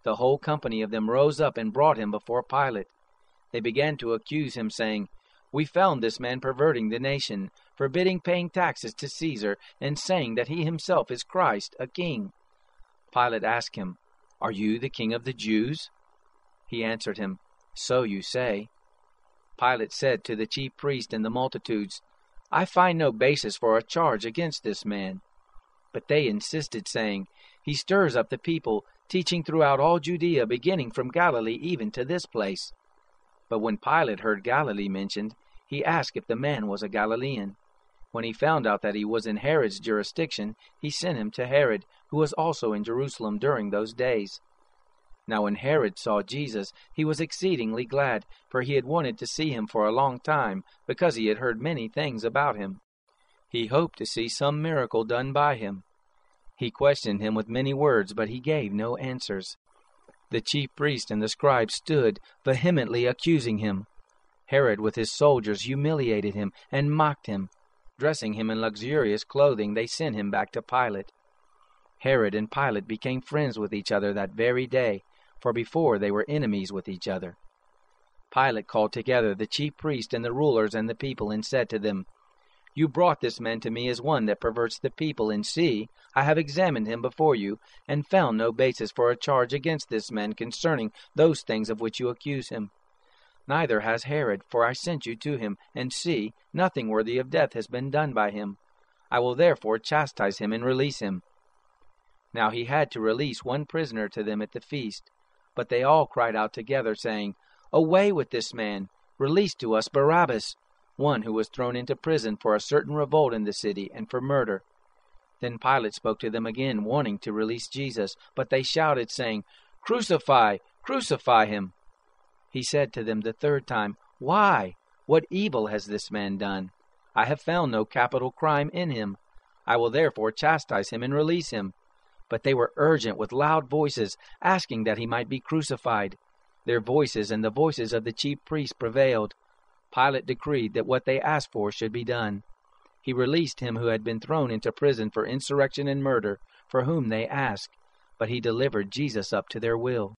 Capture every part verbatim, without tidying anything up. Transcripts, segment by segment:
The whole company of them rose up and brought him before Pilate. They began to accuse him, saying, "We found this man perverting the nation, forbidding paying taxes to Caesar, and saying that he himself is Christ, a king." Pilate asked him, "Are you the king of the Jews?" He answered him, "So you say." Pilate said to the chief priests and the multitudes, "I find no basis for a charge against this man." But they insisted, saying, "He stirs up the people, teaching throughout all Judea, beginning from Galilee even to this place." But when Pilate heard Galilee mentioned, he asked if the man was a Galilean. When he found out that he was in Herod's jurisdiction, he sent him to Herod, who was also in Jerusalem during those days. Now when Herod saw Jesus, he was exceedingly glad, for he had wanted to see him for a long time, because he had heard many things about him. He hoped to see some miracle done by him. He questioned him with many words, but he gave no answers. The chief priests and the scribes stood, vehemently accusing him. Herod with his soldiers humiliated him and mocked him. Dressing him in luxurious clothing, they sent him back to Pilate. Herod and Pilate became friends with each other that very day, for before they were enemies with each other. Pilate called together the chief priests and the rulers and the people, and said to them, "You brought this man to me as one that perverts the people, and see, I have examined him before you, and found no basis for a charge against this man concerning those things of which you accuse him. Neither has Herod, for I sent you to him, and see, nothing worthy of death has been done by him. I will therefore chastise him and release him." Now he had to release one prisoner to them at the feast, but they all cried out together, saying, "Away with this man! Release to us Barabbas, one who was thrown into prison for a certain revolt in the city, and for murder." Then Pilate spoke to them again, wanting to release Jesus, but they shouted, saying, "Crucify! Crucify him!" He said to them the third time, "Why? What evil has this man done? I have found no capital crime in him. I will therefore chastise him and release him." But they were urgent with loud voices, asking that he might be crucified. Their voices and the voices of the chief priests prevailed. Pilate decreed that what they asked for should be done. He released him who had been thrown into prison for insurrection and murder, for whom they asked, but he delivered Jesus up to their will.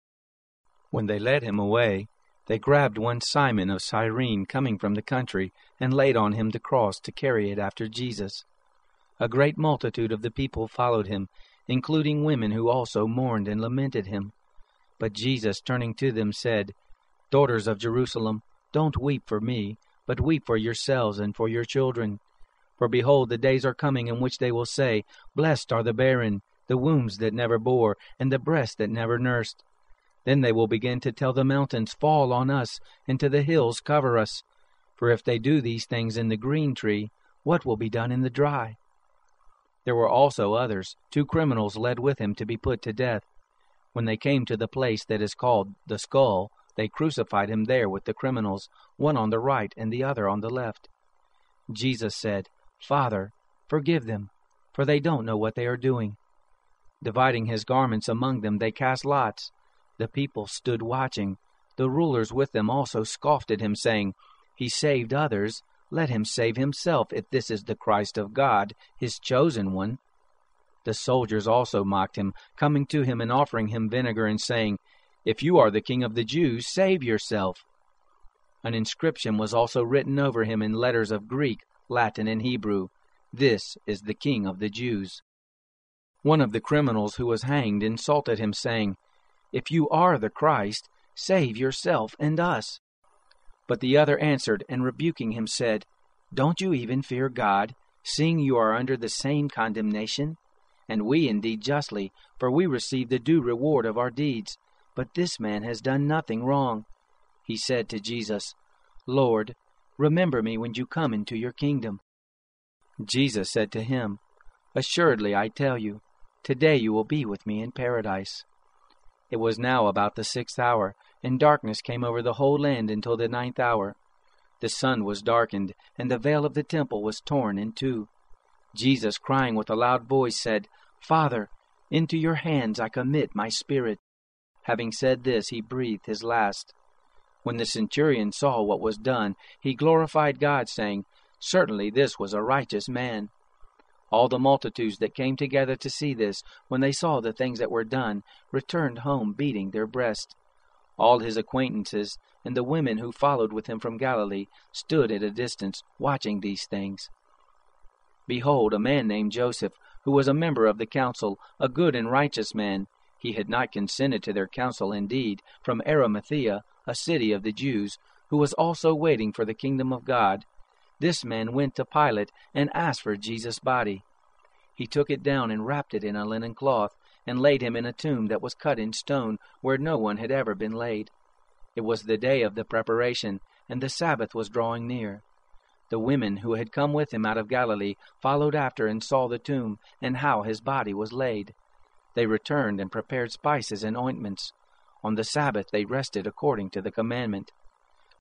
When they led him away, they grabbed one Simon of Cyrene coming from the country, and laid on him the cross to carry it after Jesus. A great multitude of the people followed him, including women who also mourned and lamented him. But Jesus, turning to them, said, "Daughters of Jerusalem, don't weep for me, but weep for yourselves and for your children. For behold, the days are coming in which they will say, Blessed are the barren, the wombs that never bore, and the breasts that never nursed. Then they will begin to tell the mountains, Fall on us, and to the hills, Cover us. For if they do these things in the green tree, what will be done in the dry?" There were also others, two criminals led with him to be put to death. When they came to the place that is called the Skull, they crucified him there with the criminals, one on the right and the other on the left. Jesus said, "Father, forgive them, for they don't know what they are doing." Dividing his garments among them, they cast lots. The people stood watching. The rulers with them also scoffed at him, saying, "He saved others. Let him save himself, if this is the Christ of God, his chosen one." The soldiers also mocked him, coming to him and offering him vinegar, and saying, "If you are the king of the Jews, save yourself." An inscription was also written over him in letters of Greek, Latin, and Hebrew, "This is the King of the Jews." One of the criminals who was hanged insulted him, saying, "If you are the Christ, save yourself and us." But the other answered, and rebuking him said, "Don't you even fear God, seeing you are under the same condemnation? And we indeed justly, for we receive the due reward of our deeds. But this man has done nothing wrong." He said to Jesus, "Lord, remember me when you come into your kingdom." Jesus said to him, "Assuredly I tell you, today you will be with me in paradise." It was now about the sixth hour, and darkness came over the whole land until the ninth hour. The sun was darkened, and the veil of the temple was torn in two. Jesus, crying with a loud voice, said, "Father, into your hands I commit my spirit." Having said this, he breathed his last. When the centurion saw what was done, he glorified God, saying, "Certainly this was a righteous man." All the multitudes that came together to see this, when they saw the things that were done, returned home beating their breasts. All his acquaintances and the women who followed with him from Galilee stood at a distance, watching these things. Behold, a man named Joseph, who was a member of the council, a good and righteous man, he had not consented to their counsel indeed, from Arimathea, a city of the Jews, who was also waiting for the kingdom of God. This man went to Pilate and asked for Jesus' body. He took it down and wrapped it in a linen cloth, and laid him in a tomb that was cut in stone, where no one had ever been laid. It was the day of the preparation, and the Sabbath was drawing near. The women who had come with him out of Galilee followed after and saw the tomb, and how his body was laid. They returned and prepared spices and ointments. On the Sabbath they rested according to the commandment.